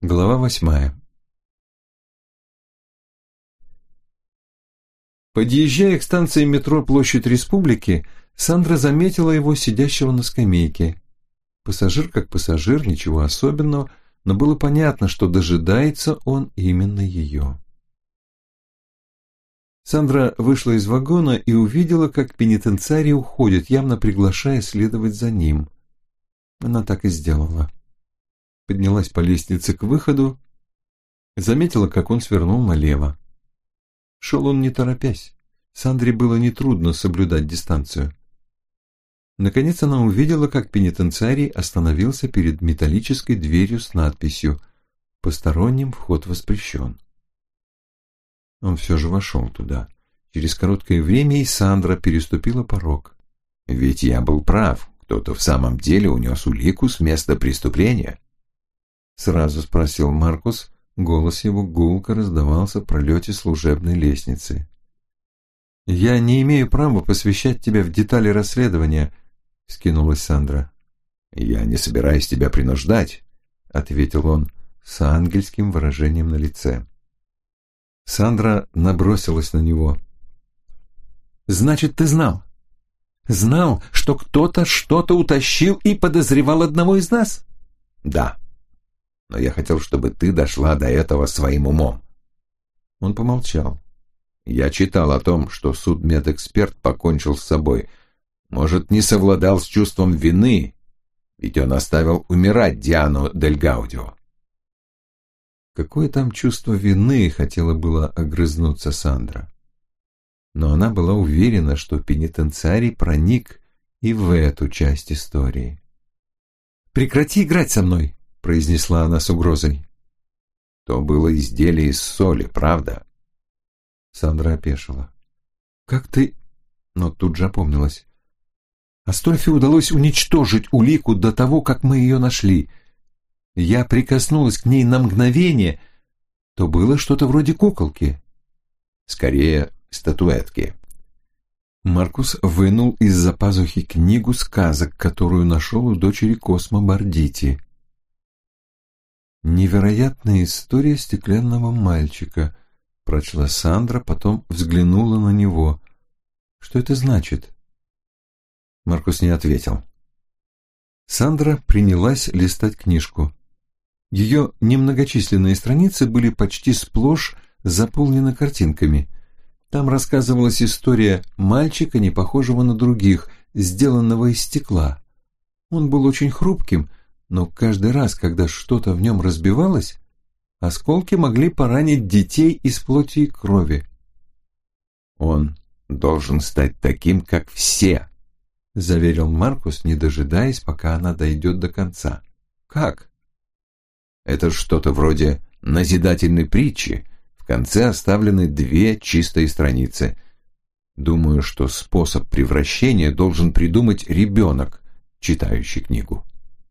Глава 8. Подъезжая к станции метро Площадь Республики, Сандра заметила его сидящего на скамейке. Пассажир как пассажир, ничего особенного, но было понятно, что дожидается он именно ее. Сандра вышла из вагона и увидела, как пенитенциарий уходит, явно приглашая следовать за ним. Она так и сделала. Поднялась по лестнице к выходу, заметила, как он свернул налево. Шел он не торопясь. Сандре было нетрудно соблюдать дистанцию. Наконец она увидела, как пенитенциарий остановился перед металлической дверью с надписью «Посторонним вход воспрещен». Он все же вошел туда. Через короткое время и Сандра переступила порог. «Ведь я был прав. Кто-то в самом деле унес улику с места преступления?» Сразу спросил Маркус. Голос его гулко раздавался в пролете служебной лестницы. «Я не имею права посвящать тебя в детали расследования», — вскинулась Сандра. «Я не собираюсь тебя принуждать», — ответил он с ангельским выражением на лице. Сандра набросилась на него. «Значит, ты знал? Знал, что кто-то что-то утащил и подозревал одного из нас?» «Да. Но я хотел, чтобы ты дошла до этого своим умом». Он помолчал. «Я читал о том, что судмедэксперт покончил с собой. Может, не совладал с чувством вины, ведь он оставил умирать Диану Дель Гаудио». Какое там чувство вины, хотела было огрызнуться Сандра. Но она была уверена, что пенитенциарий проник и в эту часть истории. «Прекрати играть со мной», — произнесла она с угрозой. «То было изделие из соли, правда?» Сандра опешила. «Как ты...» Но тут же опомнилась. «Астольфе удалось уничтожить улику до того, как мы ее нашли. Я прикоснулась к ней на мгновение, то было что-то вроде куколки». «Скорее, статуэтки». Маркус вынул из-за пазухи книгу сказок, которую нашел у дочери Космо Бардити. «Невероятная история стеклянного мальчика», — прочла Сандра, потом взглянула на него. «Что это значит?» Маркус не ответил. Сандра принялась листать книжку. Ее немногочисленные страницы были почти сплошь заполнены картинками. Там рассказывалась история мальчика, не похожего на других, сделанного из стекла. Он был очень хрупким, но каждый раз, когда что-то в нем разбивалось, осколки могли поранить детей из плоти и крови. «Он должен стать таким, как все», — заверил Маркус, не дожидаясь, пока она дойдет до конца. «Как?» «Это что-то вроде назидательной притчи. В конце оставлены 2 чистые страницы. Думаю, что способ превращения должен придумать ребенок, читающий книгу».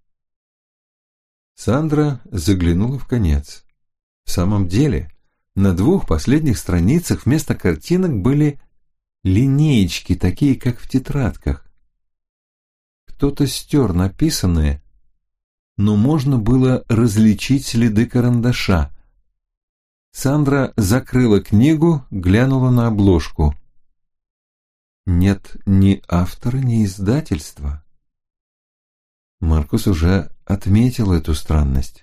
Сандра заглянула в конец. В самом деле, на 2 последних страницах вместо картинок были линеечки, такие, как в тетрадках. Кто-то стер написанное, но можно было различить следы карандаша. Сандра закрыла книгу, глянула на обложку. Нет ни автора, ни издательства. Маркус уже отметил эту странность.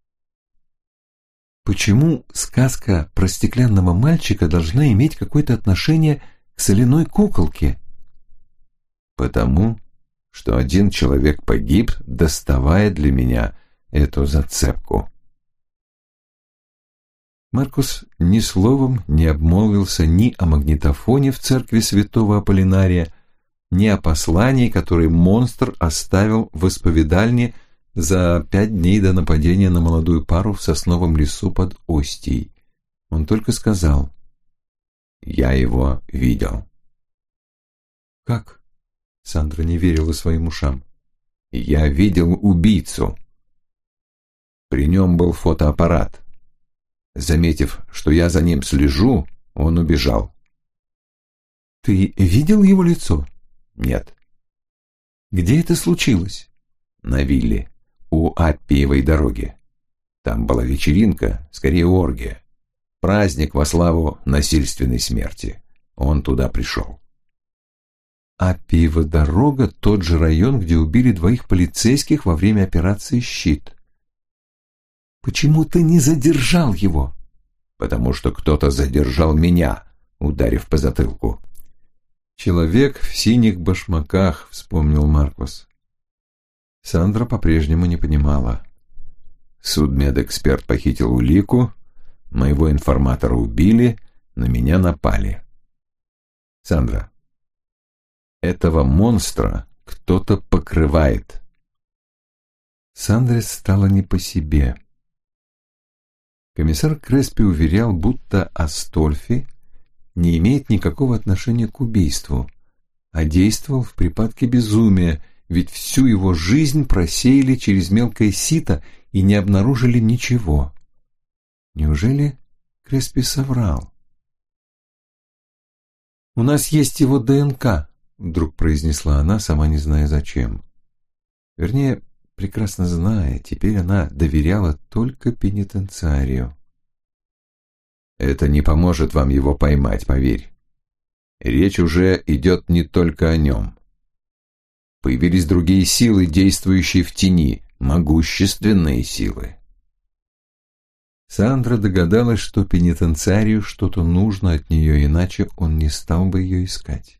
Почему сказка про стеклянного мальчика должна иметь какое-то отношение к соляной куколке? «Потому что один человек погиб, доставая для меня эту зацепку». Маркус ни словом не обмолвился ни о магнитофоне в церкви святого Аполлинария, ни о послании, которое монстр оставил в исповедальне за 5 дней до нападения на молодую пару в сосновом лесу под Остией. Он только сказал: «Я его видел». «Как?» — Сандра не верила своим ушам. «Я видел убийцу. При нем был фотоаппарат. Заметив, что я за ним слежу, он убежал». «Ты видел его лицо?» «Нет». «Где это случилось?» «На вилле, у Аппиевой дороги». Там была вечеринка, скорее оргия. Праздник во славу насильственной смерти. Он туда пришел. А Пиво-дорога — тот же район, где убили 2 полицейских во время операции «Щит». Почему ты не задержал его? Потому что кто-то задержал меня, ударив по затылку. Человек в синих башмаках, вспомнил Маркус. Сандра по-прежнему не понимала. Судмедэксперт похитил улику, моего информатора убили, на меня напали. Сандра, этого монстра кто-то покрывает. Сандре стало не по себе. Комиссар Креспи уверял, будто Астольфи не имеет никакого отношения к убийству, а действовал в припадке безумия, ведь всю его жизнь просеяли через мелкое сито и не обнаружили ничего. Неужели Креспи соврал? «У нас есть его ДНК», — вдруг произнесла она, сама не зная зачем. Вернее, прекрасно зная, теперь она доверяла только пенитенциарию. Это не поможет вам его поймать, поверь. Речь уже идет не только о нем. Появились другие силы, действующие в тени, могущественные силы. Сандра догадалась, что пенитенциарию что-то нужно от нее, иначе он не стал бы ее искать.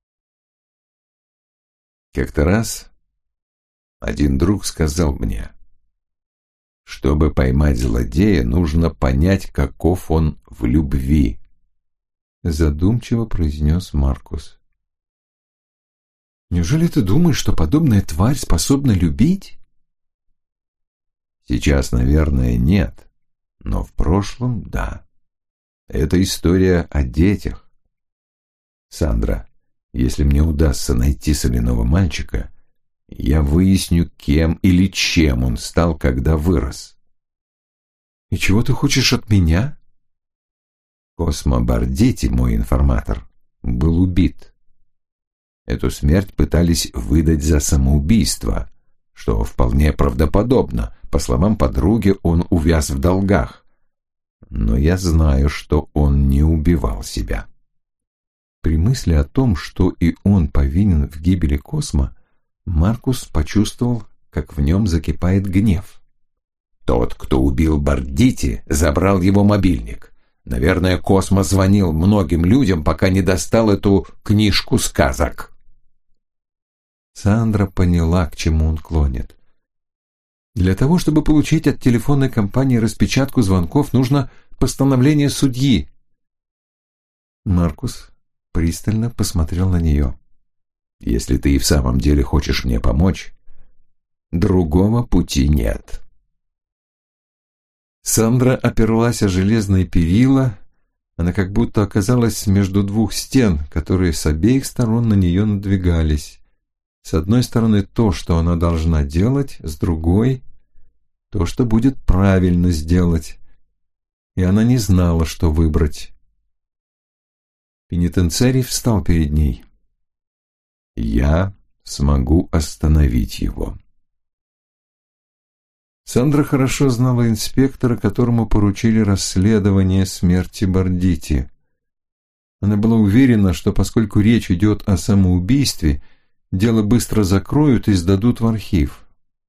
Как-то раз один друг сказал мне, чтобы поймать злодея, нужно понять, каков он в любви. Задумчиво произнес Маркус. Неужели ты думаешь, что подобная тварь способна любить? Сейчас, наверное, нет, но в прошлом — да. Это история о детях. Сандра, если мне удастся найти соляного мальчика, я выясню, кем или чем он стал, когда вырос. И чего ты хочешь от меня? Космо Бардити, мой информатор, был убит. Эту смерть пытались выдать за самоубийство, что вполне правдоподобно. По словам подруги, он увяз в долгах. Но я знаю, что он не убивал себя. При мысли о том, что и он повинен в гибели Космо, Маркус почувствовал, как в нем закипает гнев. Тот, кто убил Бардити, забрал его мобильник. Наверное, Космо звонил многим людям, пока не достал эту книжку сказок. Сандра поняла, к чему он клонит. Для того, чтобы получить от телефонной компании распечатку звонков, нужно постановление судьи. Маркус пристально посмотрел на нее. Если ты и в самом деле хочешь мне помочь, другого пути нет. Сандра оперлась о железные перила. Она как будто оказалась между 2 стен, которые с обеих сторон на нее надвигались. С одной стороны то, что она должна делать, с другой — то, что будет правильно сделать. И она не знала, что выбрать. Пенитенциарий встал перед ней. Я смогу остановить его. Сандра хорошо знала инспектора, которому поручили расследование смерти Бардити. Она была уверена, что поскольку речь идет о самоубийстве, дело быстро закроют и сдадут в архив.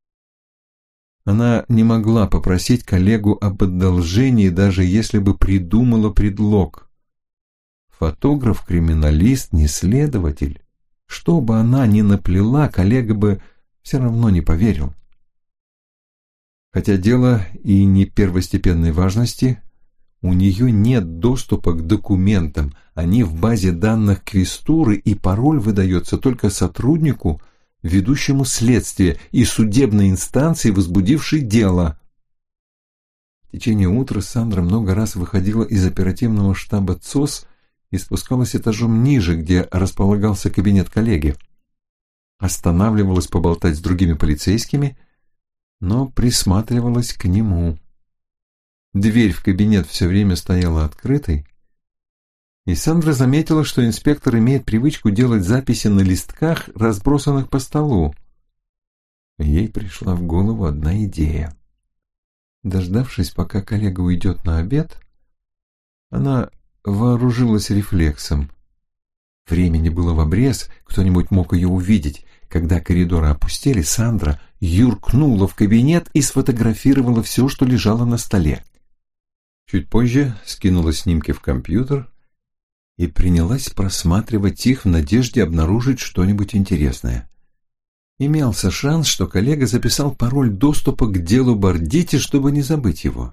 Она не могла попросить коллегу об одолжении, даже если бы придумала предлог. Фотограф-криминалист, не следователь. Что бы она ни наплела, коллега бы все равно не поверил. Хотя дело и не первостепенной важности, у нее нет доступа к документам, они в базе данных квестуры, и пароль выдается только сотруднику, ведущему следствие, и судебной инстанции, возбудившей дело. В течение утра Сандра много раз выходила из оперативного штаба ЦОС и спускалась этажом ниже, где располагался кабинет коллеги. Останавливалась поболтать с другими полицейскими, но присматривалась к нему. Дверь в кабинет все время стояла открытой, и Сандра заметила, что инспектор имеет привычку делать записи на листках, разбросанных по столу. Ей пришла в голову одна идея. Дождавшись, пока коллега уйдет на обед, она вооружилась рефлексом. Времени было в обрез, кто-нибудь мог ее увидеть. Когда коридоры опустели, Сандра юркнула в кабинет и сфотографировала все, что лежало на столе. Чуть позже скинула снимки в компьютер и принялась просматривать их в надежде обнаружить что-нибудь интересное. Имелся шанс, что коллега записал пароль доступа к делу Бардити, чтобы не забыть его.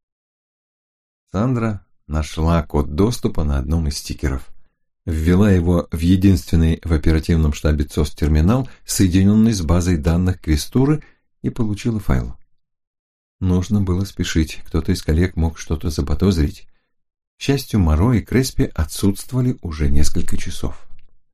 Сандра нашла код доступа на одном из стикеров. Ввела его в единственный в оперативном штабе ЦОС терминал, соединенный с базой данных Квестуры, и получила файл. Нужно было спешить, кто-то из коллег мог что-то заподозрить. К счастью, Моро и Креспи отсутствовали уже несколько часов.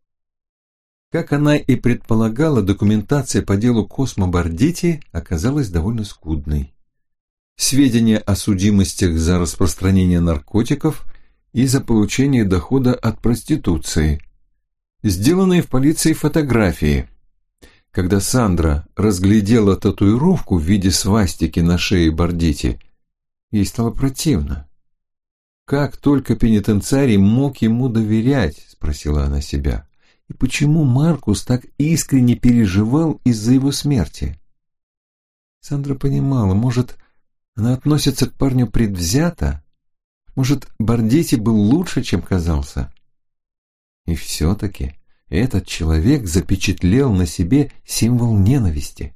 Как она и предполагала, документация по делу Космо Бардити оказалась довольно скудной. Сведения о судимостях за распространение наркотиков и за получение дохода от проституции. Сделанные в полиции фотографии. Когда Сандра разглядела татуировку в виде свастики на шее Бардити, ей стало противно. «Как только пенитенциарий мог ему доверять?» – спросила она себя. «И почему Маркус так искренне переживал из-за его смерти?» Сандра понимала, может, она относится к парню предвзято? Может, Бардити был лучше, чем казался? И все-таки этот человек запечатлел на себе символ ненависти.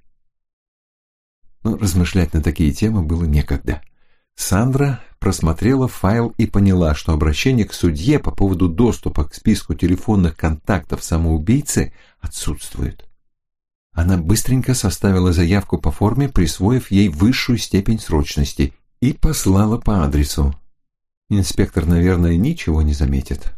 Но размышлять на такие темы было некогда. Сандра просмотрела файл и поняла, что обращение к судье по поводу доступа к списку телефонных контактов самоубийцы отсутствует. Она быстренько составила заявку по форме, присвоив ей высшую степень срочности, и послала по адресу. Инспектор, наверное, ничего не заметит.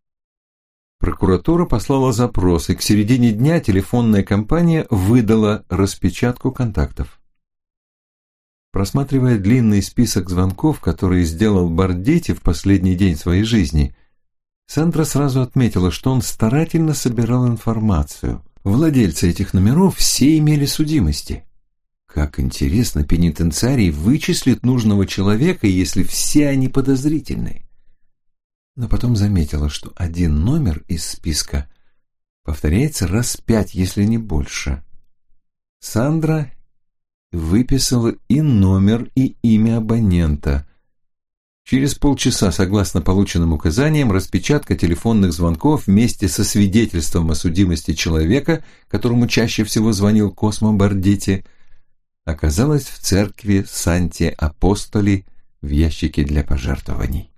Прокуратура послала запрос, и к середине дня телефонная компания выдала распечатку контактов. Просматривая длинный список звонков, которые сделал Бардити в последний день своей жизни, Сандра сразу отметила, что он старательно собирал информацию. Владельцы этих номеров все имели судимости. Как интересно, пенитенциарий вычислит нужного человека, если все они подозрительны. Но потом заметила, что один номер из списка повторяется раз 5, если не больше. Сандра выписала и номер, и имя абонента. Через полчаса, согласно полученным указаниям, распечатка телефонных звонков вместе со свидетельством о судимости человека, которому чаще всего звонил Космо Бардити, оказалась в церкви Санти Апостоли в ящике для пожертвований.